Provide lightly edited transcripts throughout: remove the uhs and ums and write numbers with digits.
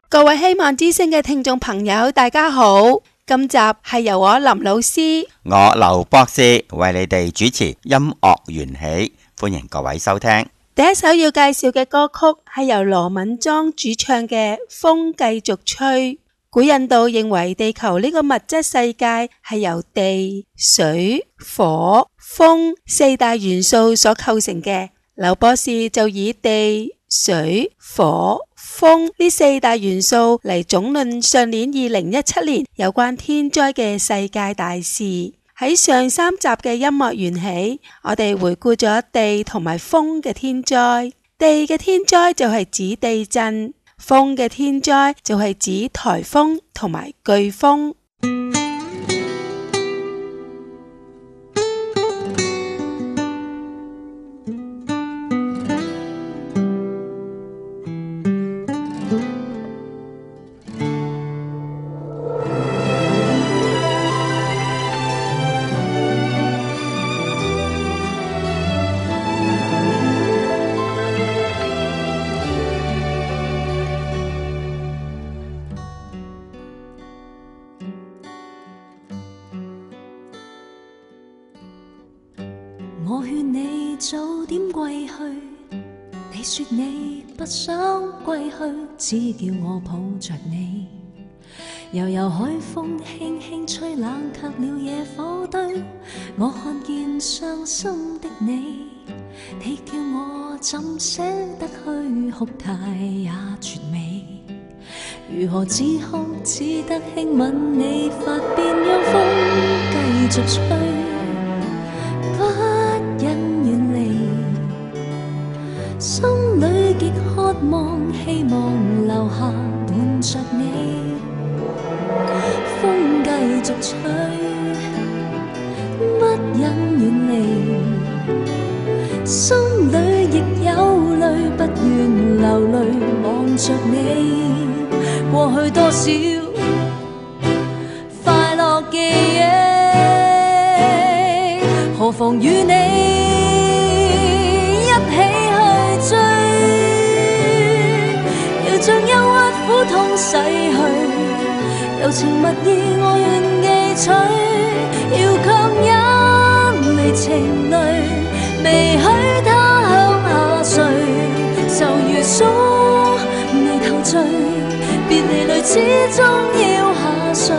各位希望之聲嘅聽眾朋友，大家好。今集係由我林老師、 我劉博士為你哋主持音樂緣起，歡迎各位收聽。 第一首要介紹嘅歌曲係由羅敏莊主唱嘅《風繼續吹》。古印度認為地球呢個物質世界係由地、水、火、風四大元素所構成嘅。劉博士就以地、水、火、風呢四大元素嚟總論上年2017年有關天災嘅世界大事。喺上三集嘅音樂緣起，我哋回顧咗地同埋風嘅天災。地嘅天災就係指地震，風嘅天災就係指颱風同埋颶風。 我勸你早點歸去，你說你不想歸去，只叫我抱着你。悠悠海風輕輕吹，冷卻了野火堆。我看見傷心的你，你叫我怎捨得去，哭態也絕美。如何止哭，只得輕吻你髮邊，讓風繼續吹。心裏極渴望，希望留下伴着你。風繼續吹，不忍遠離。心裏亦有淚，不願流淚望着你。過去多少快樂記憶，何妨與你像憂鬱苦痛逝去，柔情蜜意我願記取，要強忍離情淚，未許他向下垂，就如鎖眉頭聚，別離淚始終要下垂。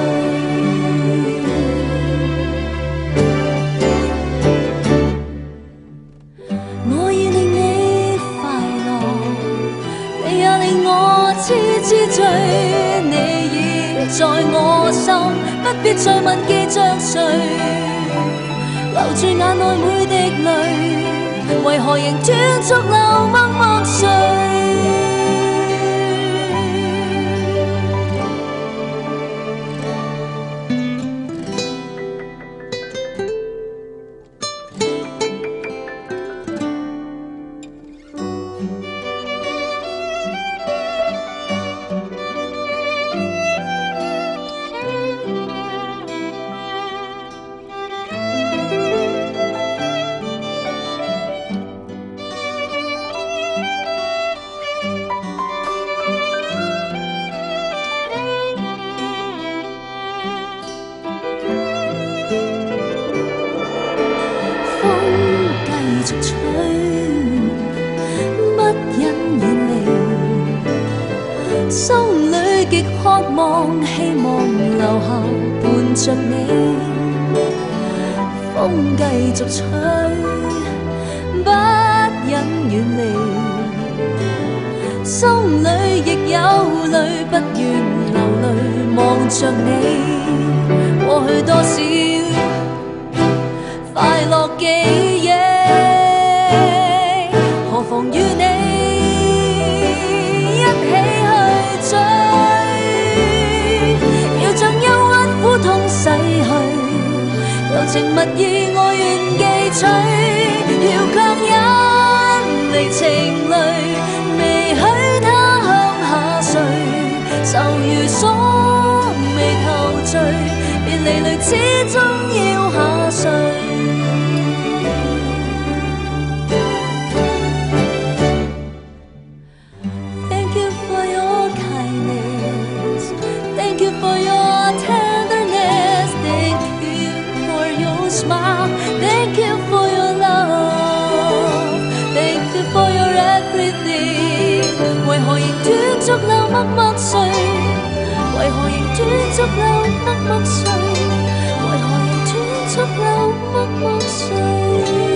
知醉，你已在我心，不必再問記着誰，留住眼內每滴淚，為何仍斷續流默默睡？希望留下伴着你，風繼續吹，不忍遠離。心裏亦有淚，不願流淚望着你。過去多少快樂記憶，何妨與你一起去追。柔情蜜意我願記取，要強忍離情淚，未許他向下垂，就如鎖眉頭聚，別離淚始終要下垂。Thank you for your kindness. 續流默默睡？為何仍斷續流默默睡？為何仍斷續流默默睡？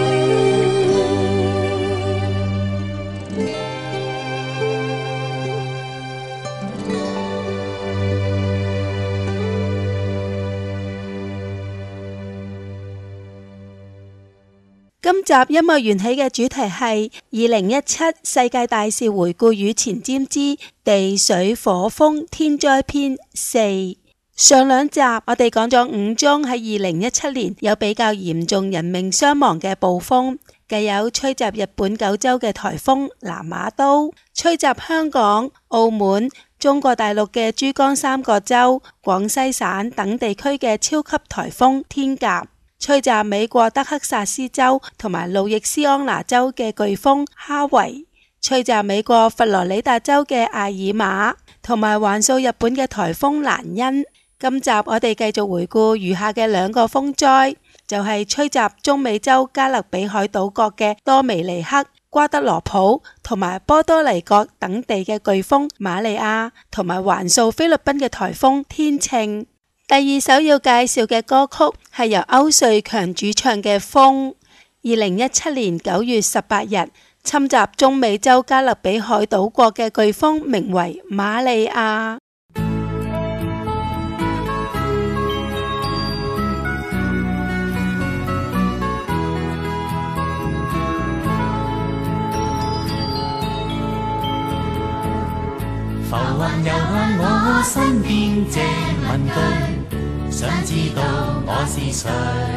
今集音樂緣起嘅主題係2017世界大事回顧與前瞻之地水火風天災篇4。上兩集我哋講咗5宗喺2017年有比較嚴重人命傷亡嘅暴風，既有吹襲日本九州嘅颱風南馬都，吹襲香港、澳門、中國大陸嘅珠江三角洲、廣西省等地區嘅超級颱風天鴿，吹襲美國德克薩斯州同埋路易斯安那州嘅颶風哈維，吹襲美國佛羅里達州嘅艾爾瑪，同埋橫掃日本嘅颱風蘭恩。今集我哋繼續回顧餘下嘅2個風災，就係吹襲中美洲加勒比海島國嘅多米尼克、瓜德羅普同埋波多黎各等地嘅颶風瑪利亞，同埋橫掃菲律賓嘅颱風天秤。第2首要介紹嘅歌曲係由歐瑞強主唱嘅《風》。2017年9月18日，侵襲中美洲加勒比海島國嘅颶風名為瑪利亞。 浮雲遊向我身邊，這問句，想知道我是誰？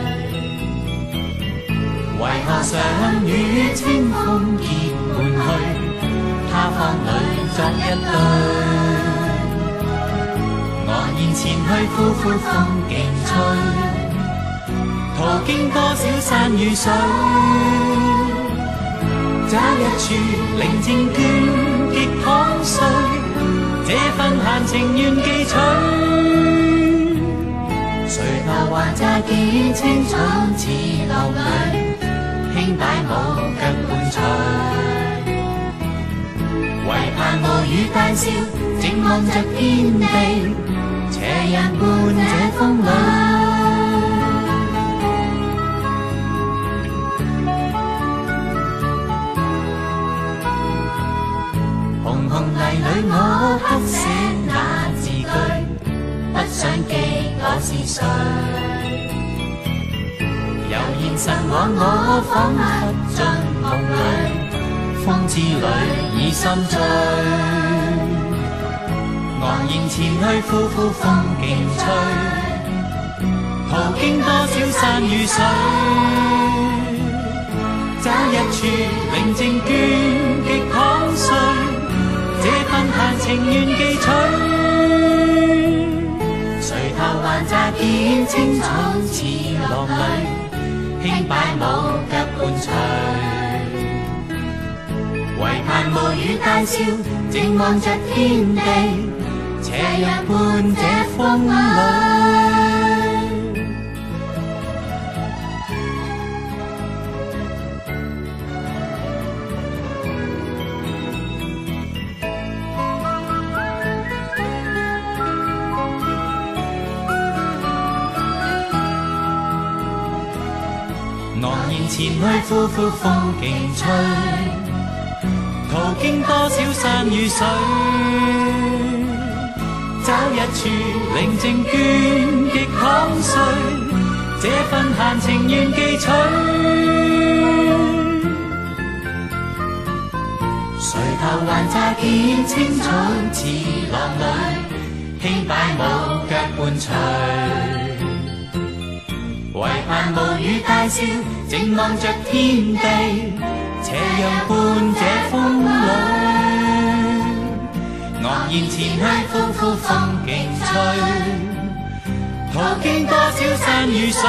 為何想與清風結伴去，他方裏作一對？我現前去呼呼風勁吹，途經多少山與水，找一處寧靜倦極躺睡。這份閒情願記取，垂頭還乍見青草似浪裏，輕擺舞腳伴隨。唯盼無語大笑，靜望着天地，斜陽伴這風裏。紅紅泥裏我刻寫那字句，不想記我是誰。悠然神往我彷彿進夢裏，風之裏已心醉。昂然前去呼呼風勁吹，途經多少山與水，找一處寧靜倦極躺睡。這份閒情願記取，垂頭還乍見青草似浪裏，輕擺舞腳伴隨。唯盼無語大笑，靜望着天地，斜陽伴這風裏。昂然前去呼呼風勁吹，途經多少山與水，找一處寧靜倦極躺睡，這份閒情願記取。垂頭還乍見青草似浪裏，輕擺舞腳伴隨。唯盼無語大笑，靜望着天地，斜陽伴這風裏。昂然前去呼呼風勁吹，途經多少山與水，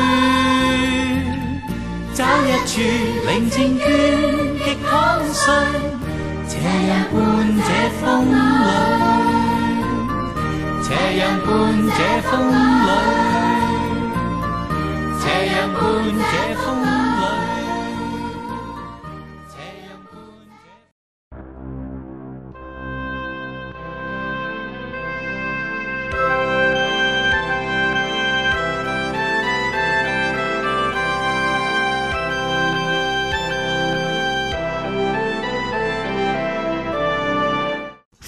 找一處寧靜倦極躺睡，斜陽伴這風裏，斜陽伴這風裏。斜陽伴這風裏，斜陽伴這。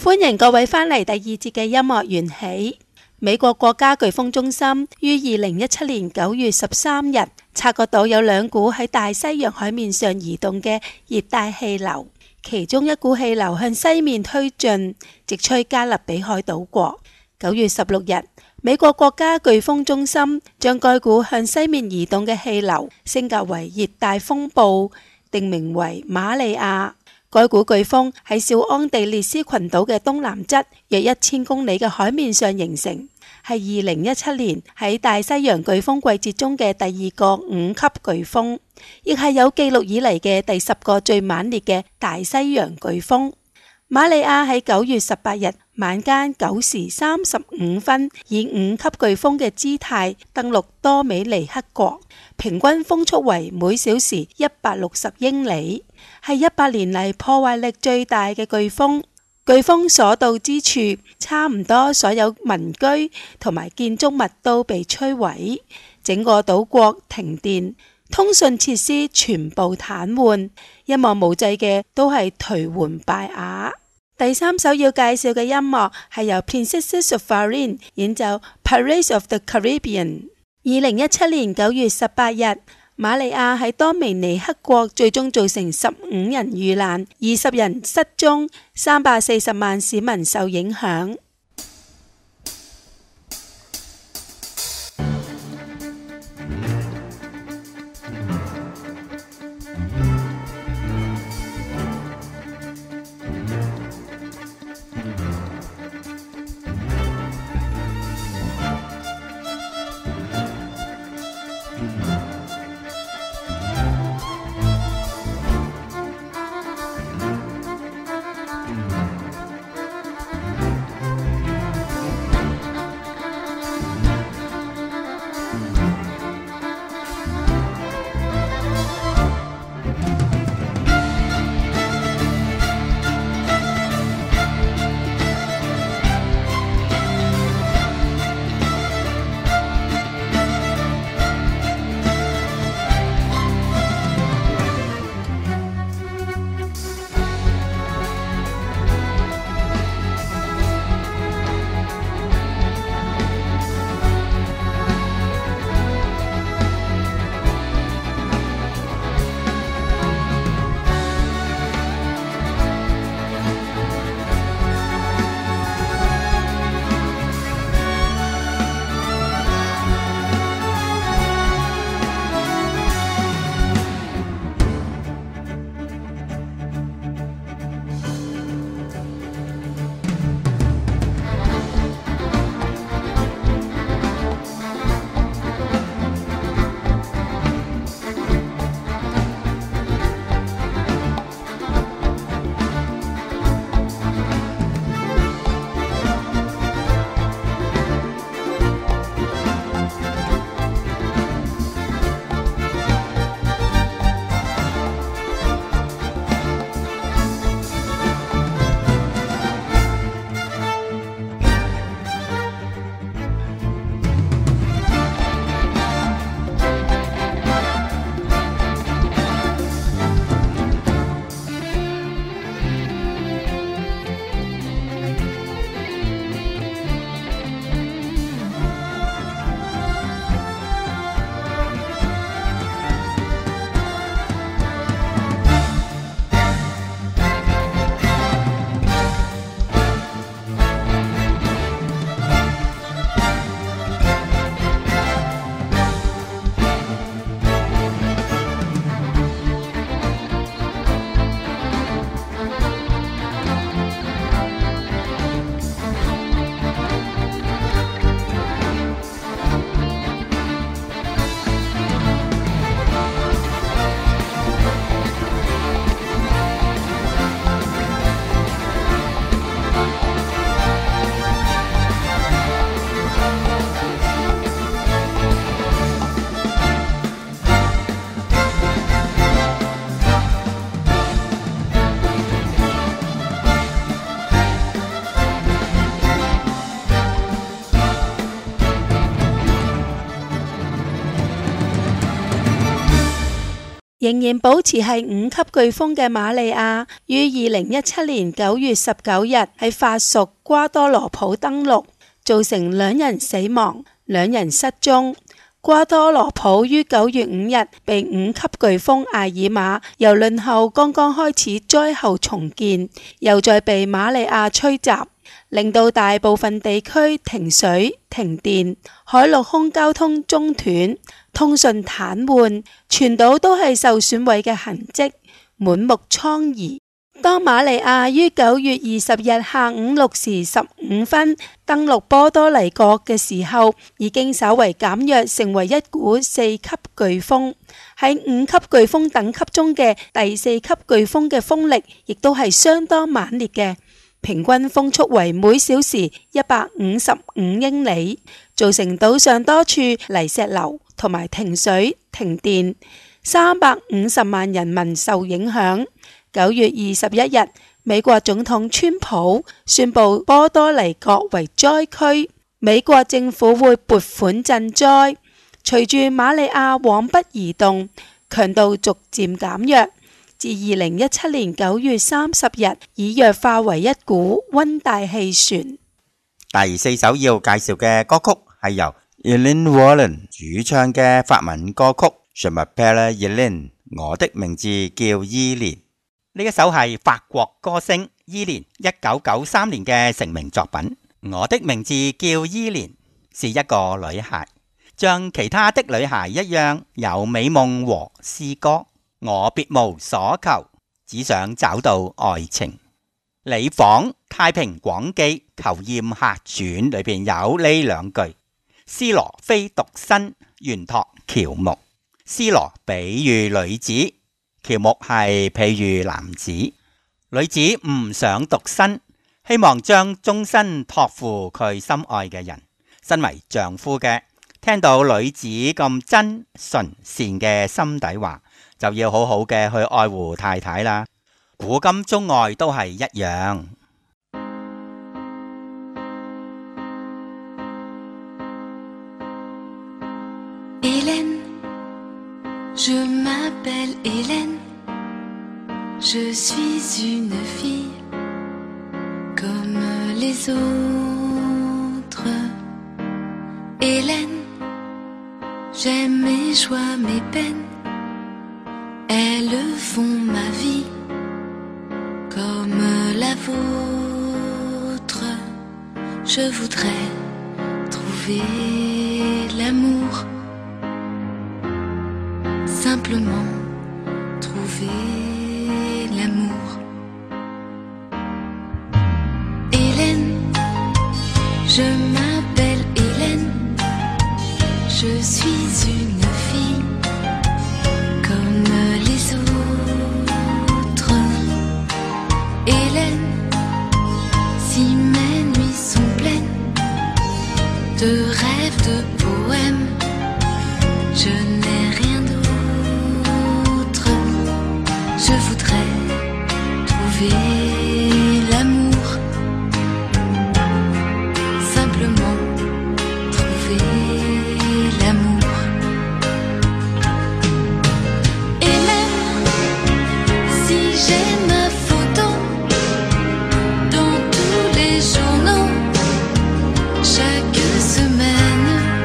歡迎各位返嚟第二節嘅音樂緣起。美國國家颶風中心於2017年9月13日察覺到有兩股喺大西洋海面上移動嘅熱帶氣流，其中一股氣流向西面推進，直吹加勒比海島國。9月16日，美國國家颶風中心將該股向西面移動嘅氣流升格為熱帶風暴，定名為瑪利亞。該股颶風喺小安地列斯群島嘅東南側約1000公里嘅海面上形成，係2017年喺大西洋颶風季節中嘅第2個5級颶風，亦係有記錄以嚟嘅第10個最猛烈嘅大西洋颶風。瑪利亞喺9月18日晚間9時35分以5級颶風嘅姿態登陸多美尼克國，平均風速為每小時160英里，係100年嚟破壞力最大嘅颶風。颶風所到之處，差唔多所有民居同埋建築物都被摧毀，整個島國停電，通訊設施全部癱瘓，一望無際嘅都係頹垣敗瓦。第三首要介紹嘅音樂係由 Princesses of Farin 演奏 Pirates of the Caribbean。2017年9月18日，瑪利亞喺多美尼克國最終造成15人遇難、20人失蹤、340萬市民受影響。 仍然保持係5級颶風嘅瑪利亞，於2017年9月19日喺法屬瓜多羅普登陸，造成2人死亡、2人失蹤。瓜多羅普於9月5日被5級颶風艾爾瑪由輪後剛剛開始災後重建，又再被瑪利亞吹襲，令到大部分地區停水、停電，海陸空交通中斷，通訊癱瘓，全島都係受損毀嘅痕跡，滿目瘡痍。當瑪利亞於9月20日下午6時15分登陸波多黎各嘅時候，已經稍為減弱，成為一股4級颶風。喺5級颶風等級中嘅第4級颶風嘅風力，亦都係相當猛烈嘅，平均風速為每小時155英里，造成島上多處泥石流同埋停水停電，350萬人民受影響。9月21日，美國總統川普宣布波多黎各為災區，美國政府會撥款賑災。隨住瑪利亞往北移動，強度逐漸減弱，至2017年9月30日已弱化為一股溫帶氣旋。 第4首要介紹嘅歌曲係由 Elaine Warren 主唱嘅法文歌曲 Je m'appelle Elaine， 我的名字叫伊蓮。呢一首係法國歌星伊蓮1993年嘅成名作品。我的名字叫伊蓮是一個女孩，像其他的女孩一樣有美夢和詩歌。我別無所求，只想找到愛情。李訪《太平廣記求艷客傳》裏邊有呢2句：斯羅非獨身，願託喬木。斯羅比喻女子，喬木係譬喻男子。女子唔想獨身，希望將終身託付佢心愛嘅人。身為丈夫嘅，聽到女子咁真純善嘅心底話，就要好好嘅去愛護太太啦。古今中外都係一樣。 Je m'appelle Hélène, je suis une fille comme les autres. Hélène, j'aime mes joies, mes peines, elles font ma vie comme la vôtre. Je voudrais trouver l'amour, simplement trouver l'amour. Hélène, je m'appelle Hélène, je suis une fille comme les autres. Hélène, si mes nuits sont pleines de rêves, de poèmes, je n'ai rien d'autre. Je voudrais trouver l'amour, simplement trouver l'amour. Et même si j'ai ma photo dans tous les journaux chaque semaine,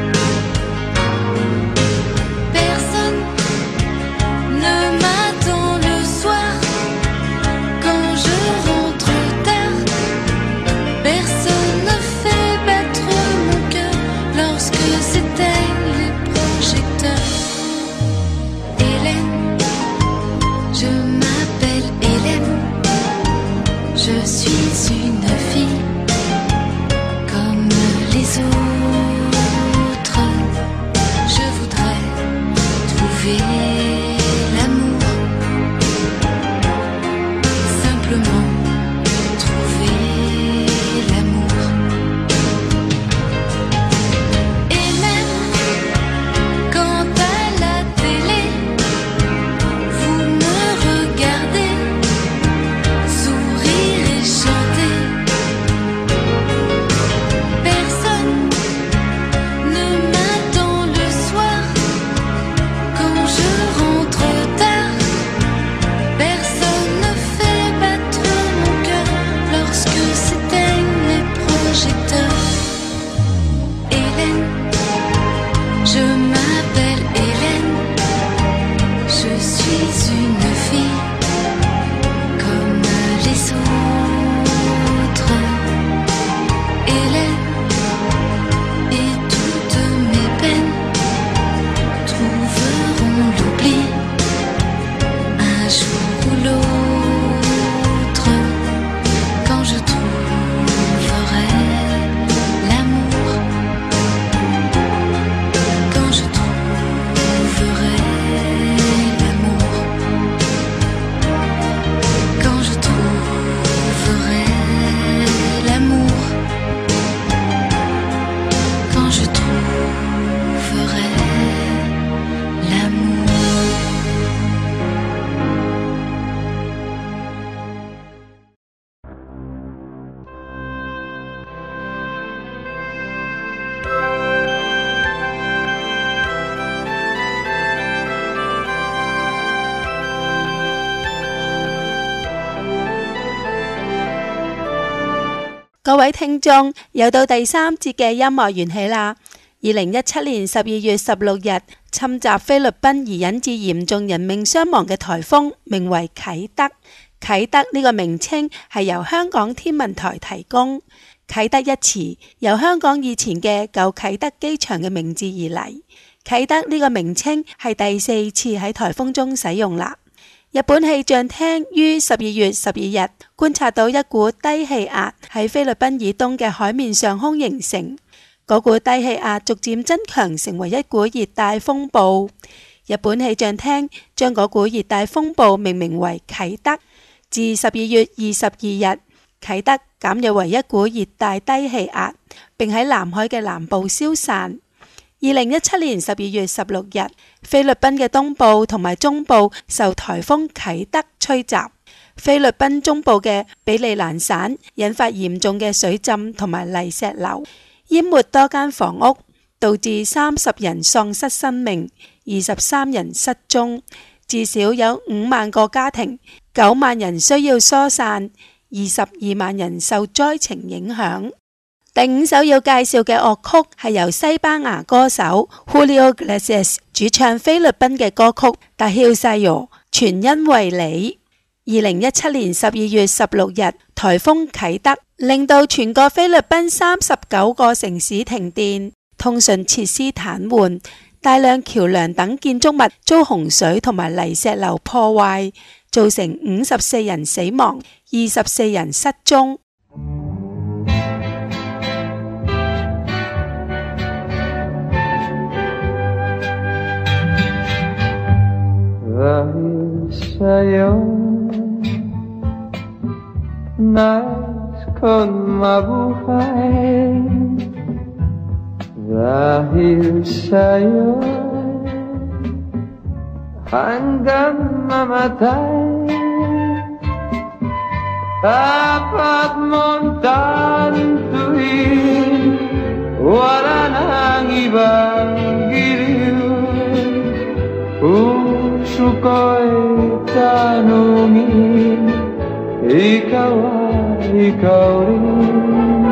personne ne m'attend le soir quand je rentre tard. Personne ne fait battre mon cœur lorsque s'éteignent les projecteurs. Hélène, je m'appelle Hélène, je suis une fille comme les autres. Je voudrais trouver l'amour, simplement trouver l'amour. Et même 各位聽眾，又到第3節嘅音樂緣起啦。2017年12月16日，侵襲菲律賓而引致嚴重人命傷亡嘅颱風，名為啟德。啟德呢個名稱係由香港天文台提供。啟德一詞由香港以前嘅舊啟德機場嘅名字而嚟。啟德呢個名稱係第4次喺颱風中使用啦。日本氣象廳於12月12日觀察到一股低氣壓喺菲律賓以東嘅海面上空形成，嗰股低氣壓逐漸增強成為一股熱帶風暴。日本氣象廳將嗰股熱帶風暴命名為啟德。自12月22日，啟德減弱為一股熱帶低氣壓，並喺南海嘅南部消散。2017年12月16日，菲律賓嘅東部同埋中部受颱風啟德吹襲，菲律賓中部嘅比利蘭省引發嚴重嘅水浸同埋泥石流，淹沒多間房屋，導致30人喪失生命，23人失蹤，至少有5萬個家庭、9萬人需要疏散，22萬人受災情影響。第5首要介紹嘅樂曲係由西班牙歌手 Julio Iglesias 主唱菲律賓嘅歌曲《Dahil Sa'yo》，全因為你。2017年12月16日，颱風啟德令到全個菲律賓39個城市停電，通訊設施癱瘓，大量橋樑等建築物遭洪水同埋泥石流破壞，造成54人死亡，24人失蹤。 Dahil sa'yo, nais ko'y mabuhay. Dahil sa'yo, hanggang mamatay. Dapat mong tantuin, wala nang ibang giliw. Puso ko'y tanungin, ikaw ay ikaw rin.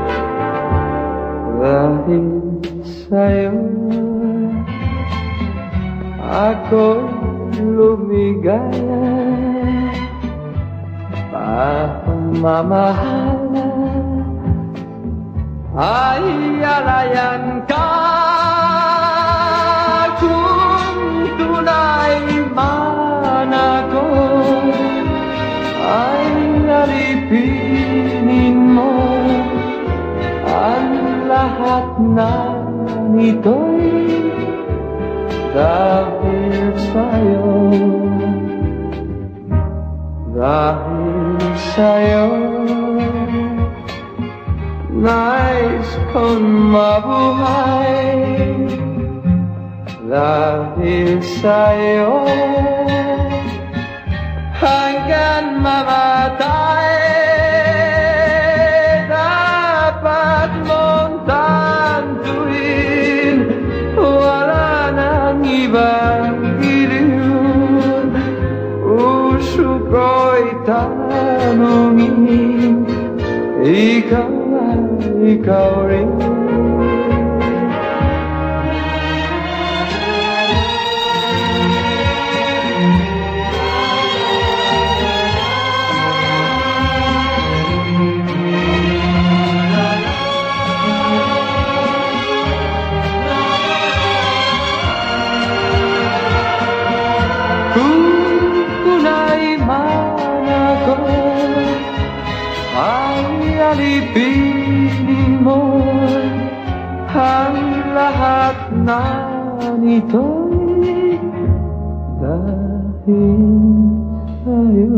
Dahil sa'yo, ako'y lumigaya. Pagmamahala ay alayan ka. Ako ay alipinin mo ang lahat na nito'y dahil sa'yo. Dahil sa'yo, nais kong mabuhay. Dahil sa'yo, hanggang mamatay. Dapat mong tantuin, wala nang ibang giliw. Puso ko'y tanungin, ikaw ay ikaw rin. Alipinin mo ang lahat na nito'y dahil sa'yo.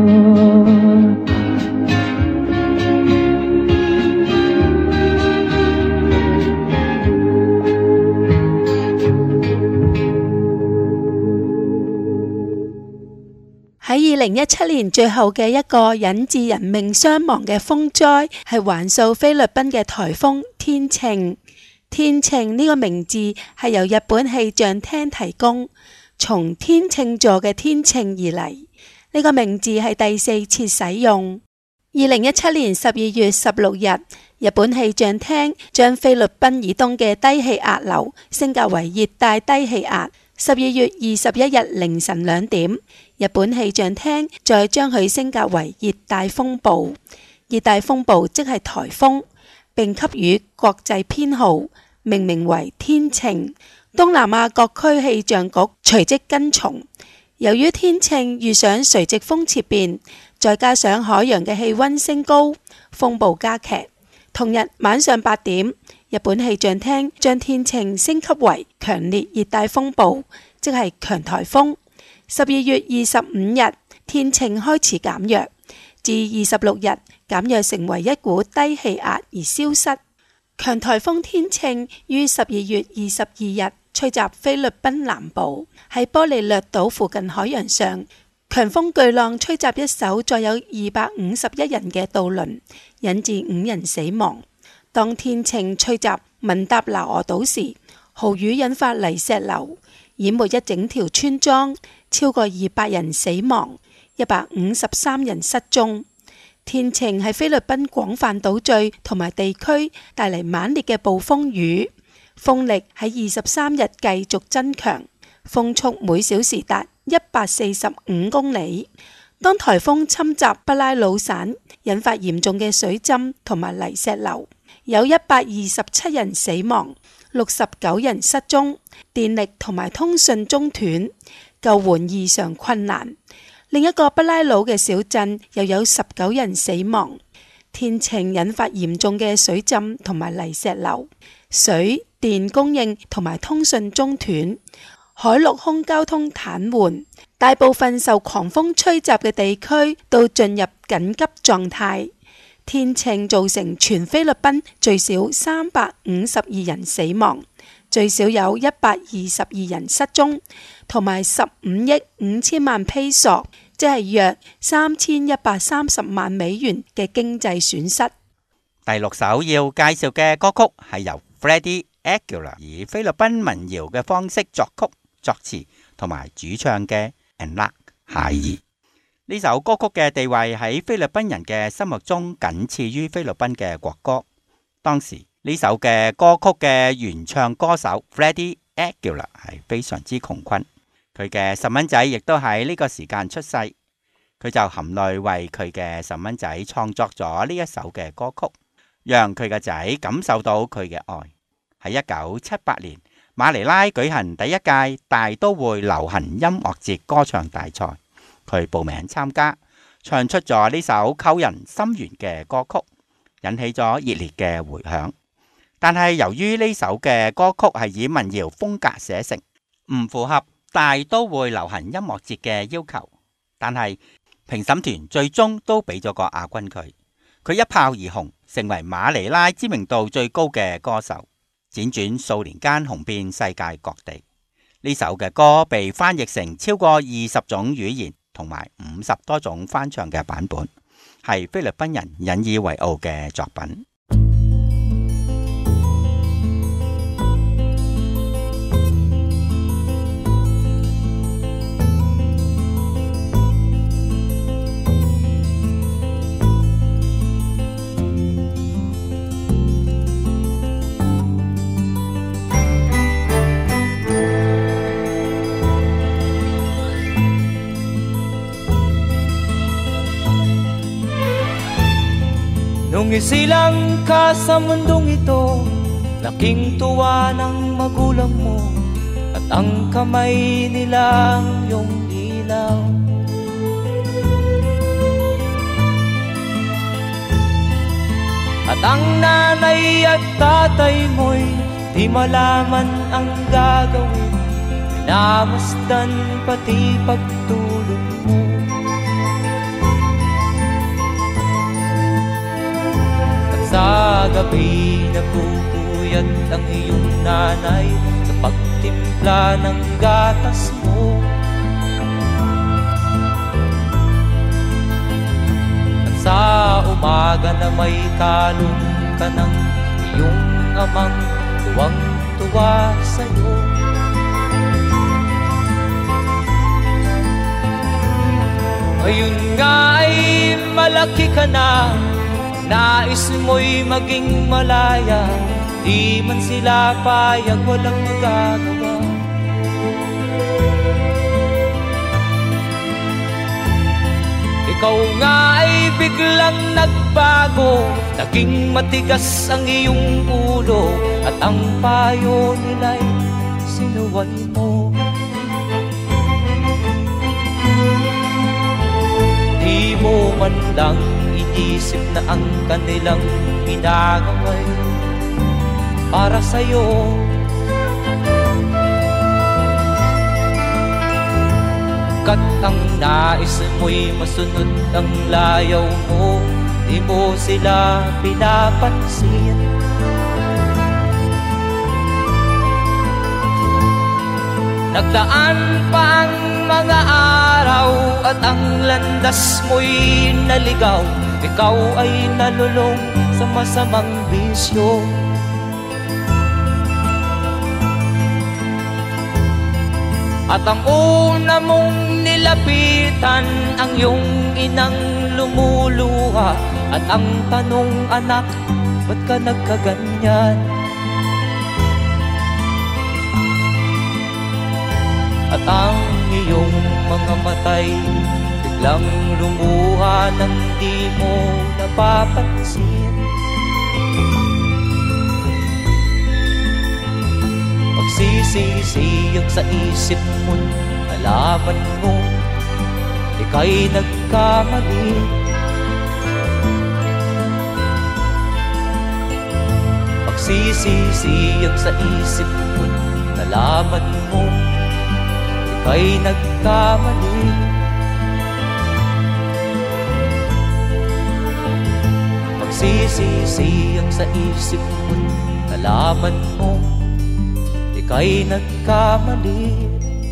喺2017年最後嘅一個引致人命傷亡嘅風災係橫掃菲律賓嘅颱風天秤。天秤呢個名字係由日本氣象廳提供，從天秤座嘅天秤而嚟。呢個名字係第4次使用。 2017年12月16日，日本氣象廳將菲律賓以東嘅低氣壓流升格為熱帶低氣壓。12月21日凌晨2點，日本氣象廳再將佢升格為熱帶風暴。熱帶風暴即係颱風，並給予國際編號，命名為天秤。東南亞各區氣象局隨即跟從。由於天秤遇上垂直風切變，再加上海洋嘅氣溫升高，風暴加劇。同日晚上8點，日本氣象廳將天秤升級為強烈熱帶風暴，即係強颱風。12月25日，天秤開始減弱，至26日減弱成為一股低氣壓而消失。強颱風天秤於12月22日吹襲菲律賓南部，喺波利略島附近海洋上，強風巨浪吹襲一艘載有251人嘅渡輪，引致5人死亡。當天秤吹襲文達拿俄島時，豪雨引發泥石流，淹沒一整條村莊，超過200人死亡，153人失蹤。天秤喺菲律賓廣泛島嶼同埋地區帶嚟猛烈嘅暴風雨。風力喺23日繼續增強，風速每小時達145公里。當颱風侵襲北拉魯省，引發嚴重嘅水浸同埋泥石流，有127人死亡，69人失蹤，電力同埋通訊中斷，救援異常困難。另一個北拉魯嘅小鎮又有19人死亡。天秤引發嚴重嘅水浸同埋泥石流，水電供應同埋通訊中斷，海陸空交通癱瘓，大部分受狂風吹襲嘅地區都進入緊急狀態。天秤造成全菲律賓最少352人死亡，最少有122人失蹤，同埋15億5千萬披索，即係約3130萬美元嘅經濟損失。 第6首要介紹嘅歌曲係由 Freddie Aguilar 以菲律賓民謠嘅方式作曲、作詞同埋主唱嘅 Anak 孩兒。呢首歌曲嘅地位喺菲律賓人嘅心目中僅次於菲律賓嘅國歌。當時呢首嘅歌曲嘅原唱歌手 Freddie Aguilar 係非常之窮困，佢嘅細蚊仔亦都喺呢個時間出世，佢就含淚為佢嘅細蚊仔創作咗呢一首嘅歌曲，讓佢嘅仔感受到佢嘅愛。喺1978年，馬尼拉舉行第一屆大都會流行音樂節歌唱大賽，佢報名參加，唱出咗呢首扣人心弦嘅歌曲，引起咗熱烈嘅回響。但係由於呢首嘅歌曲係以民謠風格寫成，唔符合大都會流行音樂節嘅要求，但係評審團最終都俾咗個亞軍佢，佢一炮而紅，成為馬尼拉知名度最高嘅歌手，輾轉數年間紅遍世界各地。呢首嘅歌被翻譯成超過20種語言，同埋50多種翻唱嘅版本，係菲律賓人引以為傲嘅作品。 Nung isilang ka sa mundong ito, laking tuwa ng magulang mo, at ang kamay nilang iyong ilaw. At ang nanay at tatay mo'y di malaman ang gagawin, minamasdan pati pagtulog mo. Sa gabi nagpupuyat ang iyong nanay sa pagtimpla ng gatas mo. At sa umaga na may kalong ka ng iyong amang tuwang-tuwa sa'yo. Ngayon nga ay malaki ka na, nais mo'y maging malaya, di man sila payag, walang magagawa. Ikaw nga ay biglang nagbago, naging matigas ang iyong ulo, at ang payo nila'y sinuway mo. Di mo man lang inisip na ang kanilang ginagawa'y para sa'yo. Kat ang nais mo'y masunod ang layaw mo, di mo sila pinapansin. Nagdaan pa ang mga araw at ang landas mo'y naligaw, ikaw ay nalulong sa masamang bisyo. At ang una mong nilapitan ang iyong inang lumuluha, at ang tanong, anak, ba't ka nagkaganyan? At ang iyong mga matay biglang lumuha nang di mo napapansin. Magsisisiyag sa isip mo, nalaman mo ika'y nagkamali. Magsisisiyag sa isip mo, nalaman mo ika'y nagkamali. Magsisisiyag sa isip mo, nalaman mo ika'y nagkamali.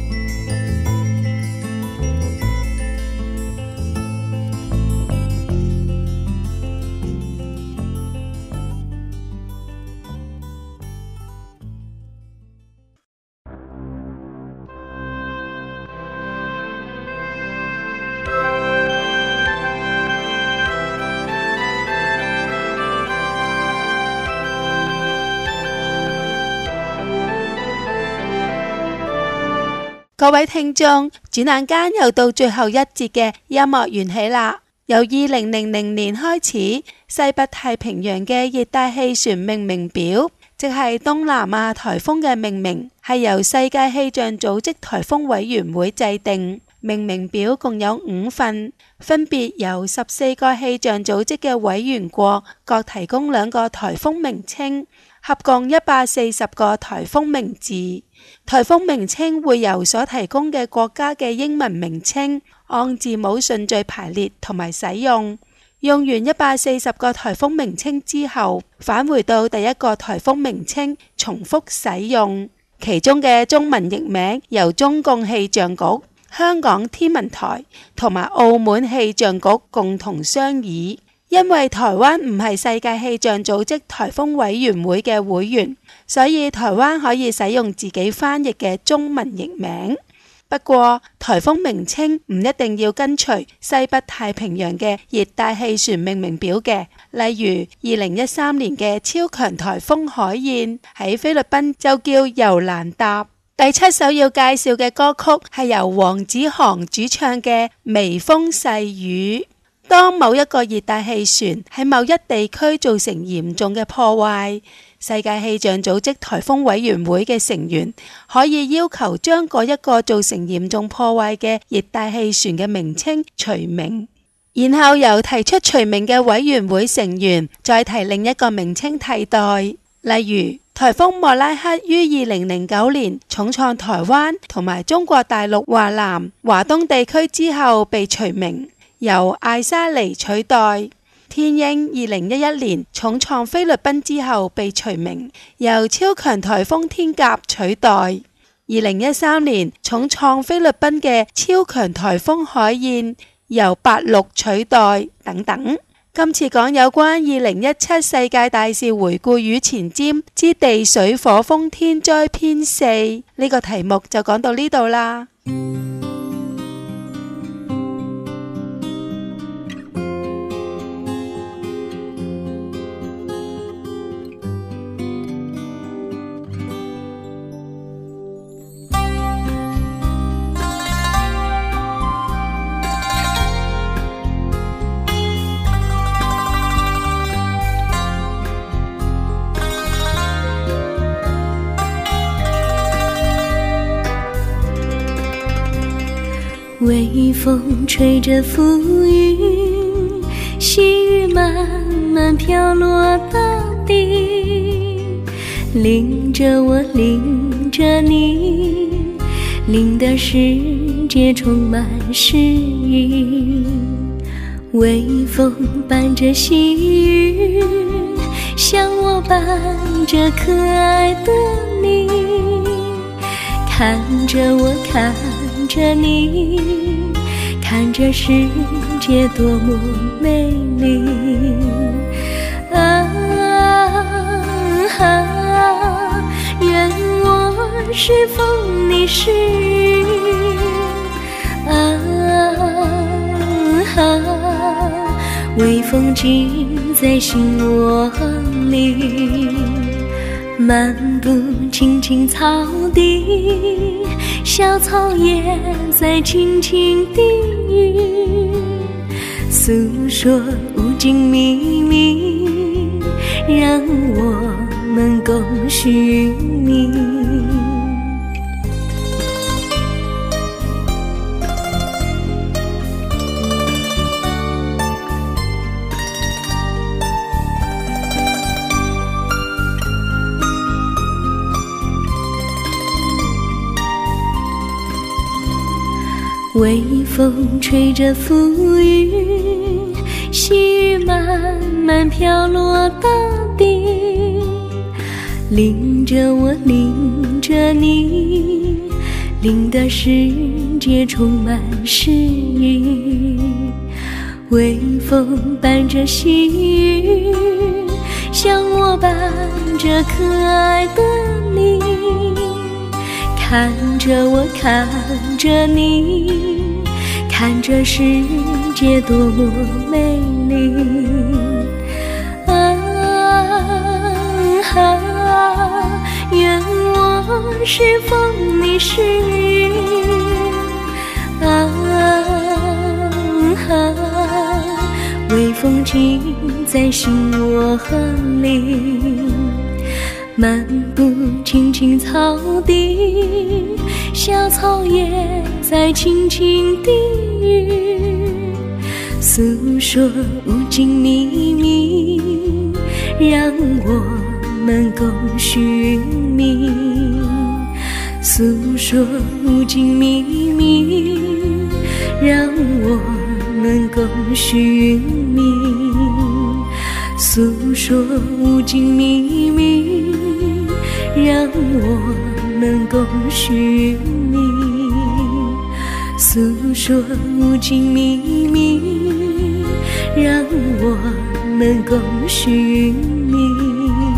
各位聽眾，轉眼間又到最後一節嘅音樂緣起啦。由2000年開始，西北太平洋嘅熱帶氣旋命名表，即係東南亞颱風嘅命名，係由世界氣象組織颱風委員會制定。命名表共有5份，分別由14個氣象組織嘅委員國各提供2個颱風名稱，合共140個颱風名字。颱風名稱會由所提供嘅國家嘅英文名稱按字母順序排列同埋使用。用完140個颱風名稱之後，返回到第一個颱風名稱重複使用。其中嘅中文譯名由中共氣象局、香港天文台同埋澳門氣象局共同商議。因為台灣唔係世界氣象組織颱風委員會嘅會員，所以台灣可以使用自己翻譯嘅中文譯名。不過，颱風名稱唔一定要跟隨西北太平洋嘅熱帶氣旋命名表嘅。例如2013年嘅超強颱風海燕喺菲律賓就叫尤蘭達。第7首要介紹嘅歌曲係由黃子航主唱嘅《微風細雨》。當某一個熱帶氣旋喺某一地區造成嚴重嘅破壞，世界氣象組織颱風委員會嘅成員可以要求將嗰一個造成嚴重破壞嘅熱帶氣旋嘅名稱除名，然後由提出除名嘅委員會成員再提另一個名稱替代。例如，颱風莫拉克於2009年重創台灣同埋中國大陸華南、華東地區之後被除名，由艾沙尼取代。天鷹2011年重創菲律賓之後被除名，由超強颱風天鴿取代。2013年重創菲律賓嘅超強颱風海燕由白鹿取代等等。今次講有關2017世界大事回顧與前瞻之地水火風天災篇4呢個題目就講到呢度啦。 微风吹着浮云，细雨慢慢飘落大地，淋着我，淋着你，淋的世界充满诗意。微风伴着细雨，像我伴着可爱的你，看着我，看着你，看着世界多么美丽。愿我是风，你是雨。微风记在心窝里，漫步青青草地，小草也在轻轻低语，诉说无尽秘密，让我们共寻觅。微风吹着浮云，细雨慢慢飘落大地，淋着我，淋着你，淋的世界充满诗意。微风伴着细雨，像我伴着可爱的你，看着我，看着你，看着世界多么美丽。愿我是风，你是雨。微风记在心窝里，漫步青青草地，小草也在轻轻低语，诉说无尽秘密，让我们共寻觅。诉说无尽秘密，让我们共寻觅。诉说无尽秘密，让我们共寻觅。诉说无尽秘密，让我们共尋覓。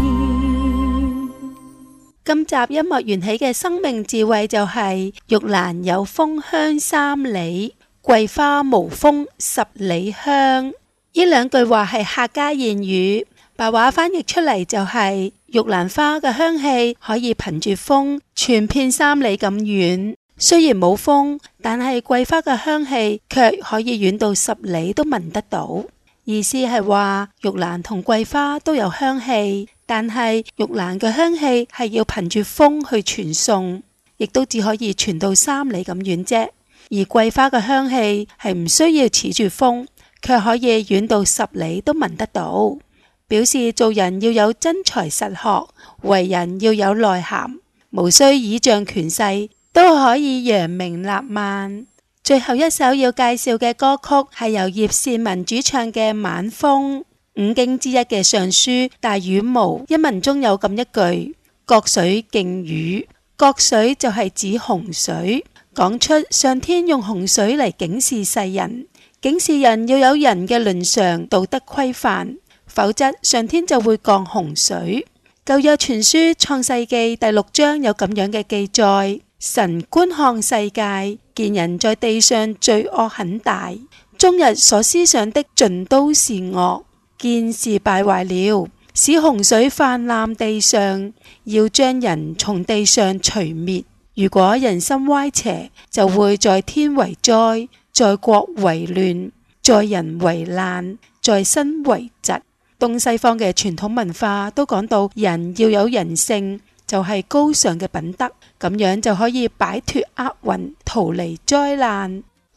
今集音樂緣起嘅生命智慧就係玉蘭有風香3里，桂花無風10里香。呢兩句話係客家諺語，白話翻譯出嚟就係玉蘭花嘅香氣可以憑住風傳遍3里咁遠。雖然冇風，但係桂花嘅香氣卻可以遠到10里都聞得到。意思係話玉蘭同桂花都有香氣，但係玉蘭嘅香氣係要憑住風去傳送，亦都只可以傳到3里咁遠啫。而桂花嘅香氣係唔需要恃住風，卻可以遠到10里都聞得到，表示做人要有真才實學，為人要有內涵，無需倚仗權勢，都可以揚名立萬。最後一首要介紹嘅歌曲係由葉倩文主唱嘅《晚風》。5經之一嘅上書大羽毛一文中有咁一句：國水敬雨。國水就係指洪水，講出上天用洪水嚟警示世人，警示人要有人嘅倫常道德規範，否則上天就會降洪水。舊約傳書創世記第6章有咁樣嘅記載：神觀看世界，見人在地上罪惡很大，終日所思想的盡都是惡，見事敗壞了，使洪水泛濫地上，要將人從地上除滅。如果人心歪斜，就會在天為災，在國為亂，在人為難，在身為疾。東西方嘅傳統文化都講到人要有人性，就係高尚嘅品德，咁樣就可以擺脫厄運，逃離災難。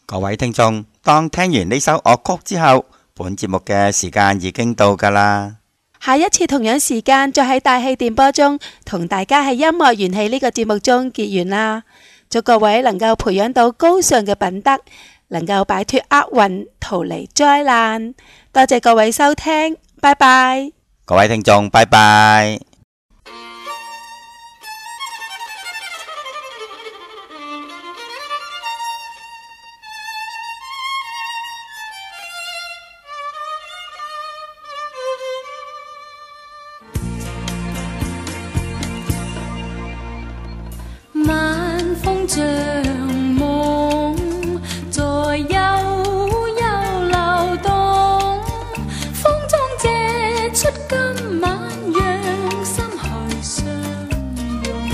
各位聽眾，當聽完呢首樂曲之後，本節目嘅時間已經到㗎啦。 下一次同樣時間再喺大氣電波中同大家喺音樂元氣呢個節目中結緣啦。祝各位能夠培養到高尚嘅品德，能夠擺脫厄運，逃離災難。多謝各位收聽，拜拜。 各位聽眾，拜拜。 晚風像夢，在悠悠流動，風中借出今晚，讓心去相擁。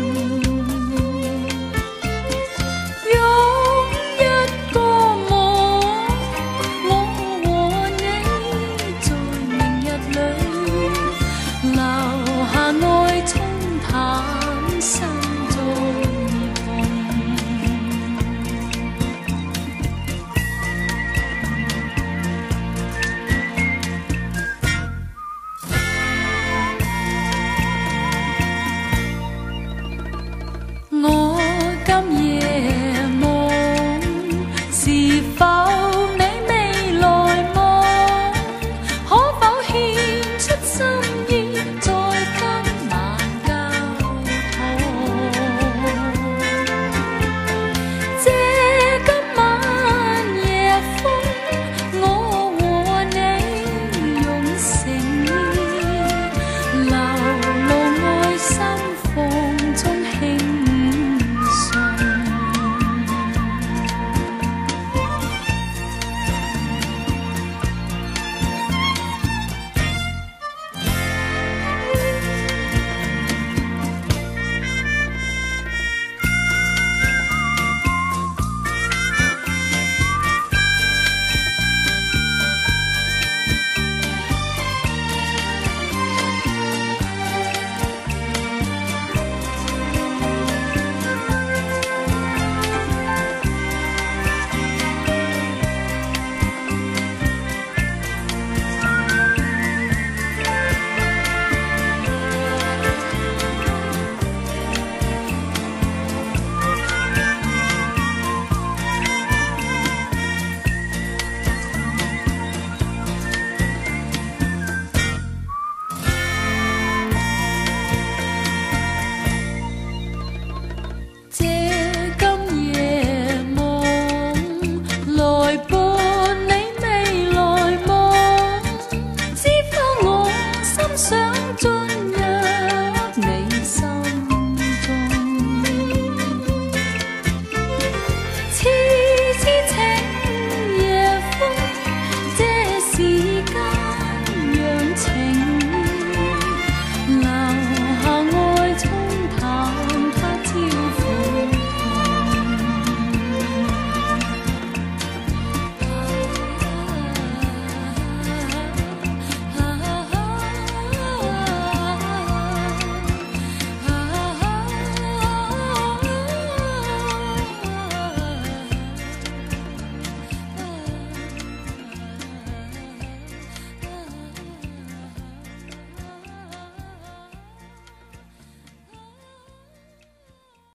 擁一個夢，我和你在明日裏留下愛沖淡心。我今夜夢，是否你未來夢？可否獻出心意，在今晚交通？這今晚夜風，我和你用誠意，流露愛心風中輕。想追。